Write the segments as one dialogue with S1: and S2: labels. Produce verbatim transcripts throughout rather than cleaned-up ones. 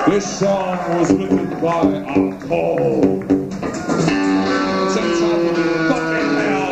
S1: This song was written by R. Cole. It's entitled Fucking Hell.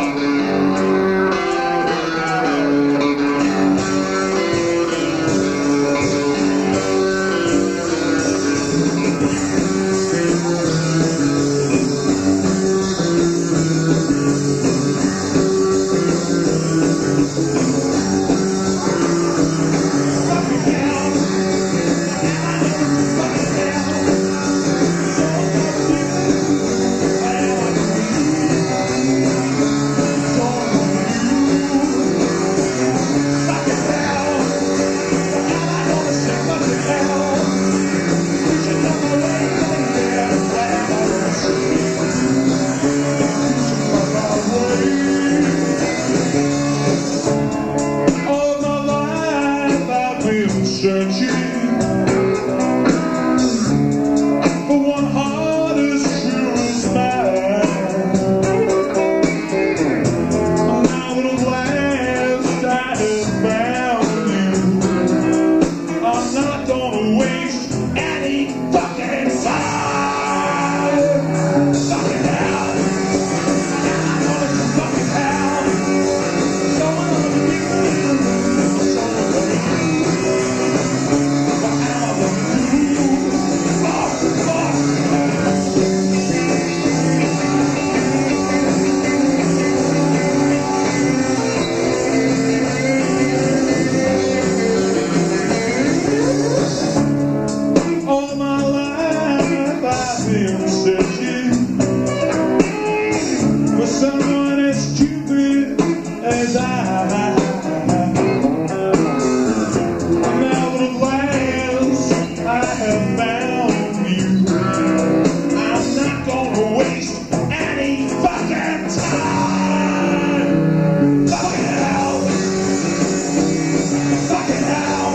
S1: Searching for one heart as true as mine. Now at last I have found you. I'm not gonna waste any fucking time. Fucking hell. I know it's fucking hell. Someone gonna be someone gonna be for someone as stupid as I. Now at last I have found you. I'm not gonna waste any fucking time. Fucking hell. Fucking hell.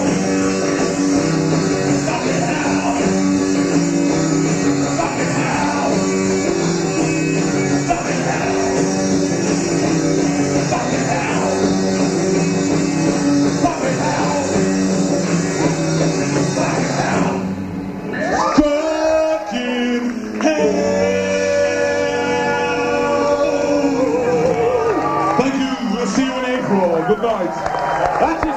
S1: Fucking hell. Fucking hell. Fucking hell. Fucking hell. Fucking hell. Fucking hell. Fucking hell. Thank you. We'll see you in April. Good night. That's it.